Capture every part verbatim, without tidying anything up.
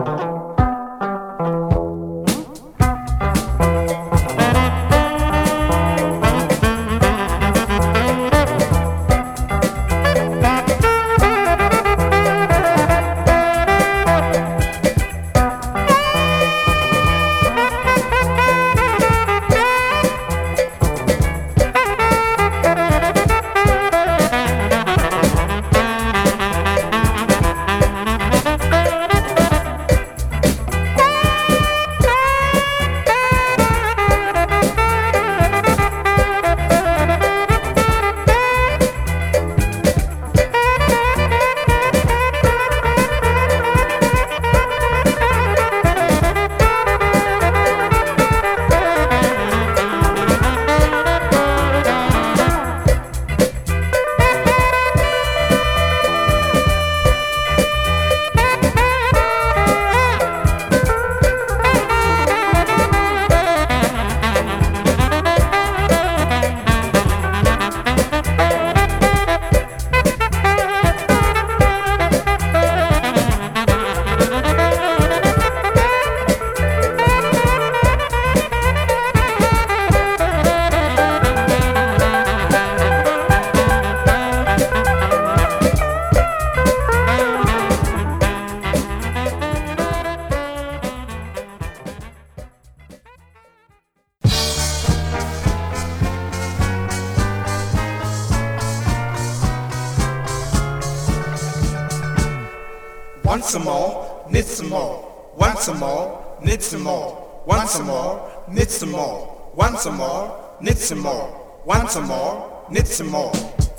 Want some more, need some more. Want some more, need some more. Want some more, need some more. Want some more, need some more. Want some more, need some more.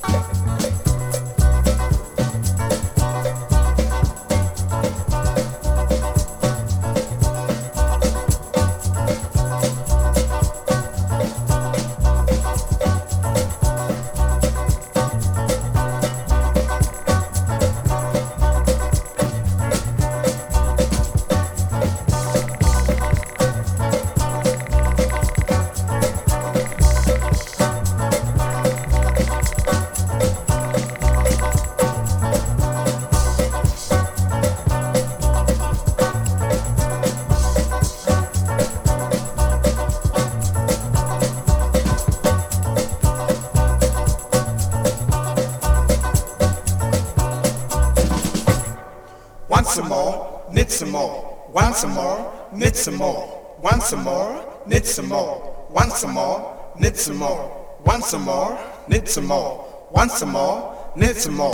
Want some more, need some more. Want some more, need some more. Want some more, need some more. Want some more, need some more. Want some more, need some more. Want some more, need some more.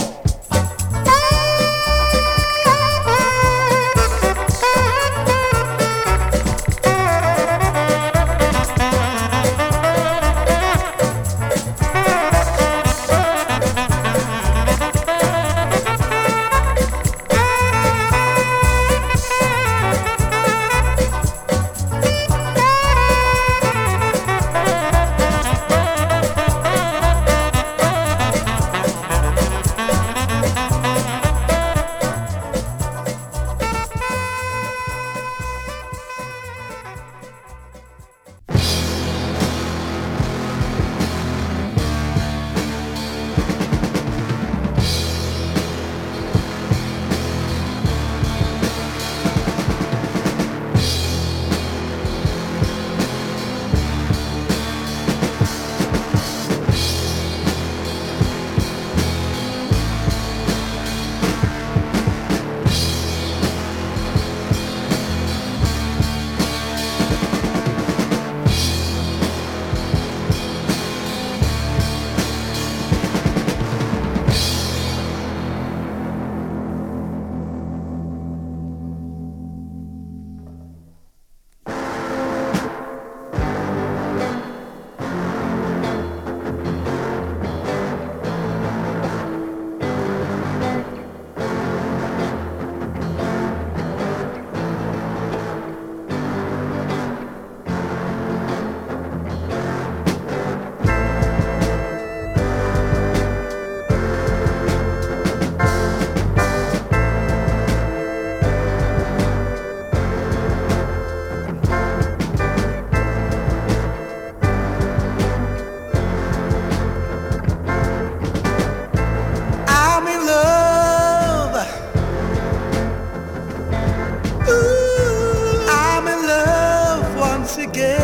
once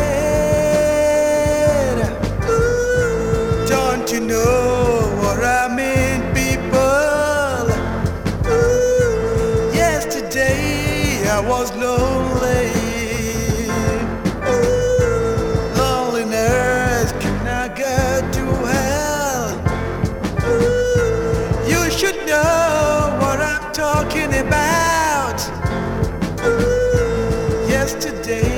again. Ooh, don't you know what I mean, people? Ooh, yesterday I was lonely. Ooh, loneliness can I get to hell? Ooh, you should know what I'm talking about. Ooh, yesterday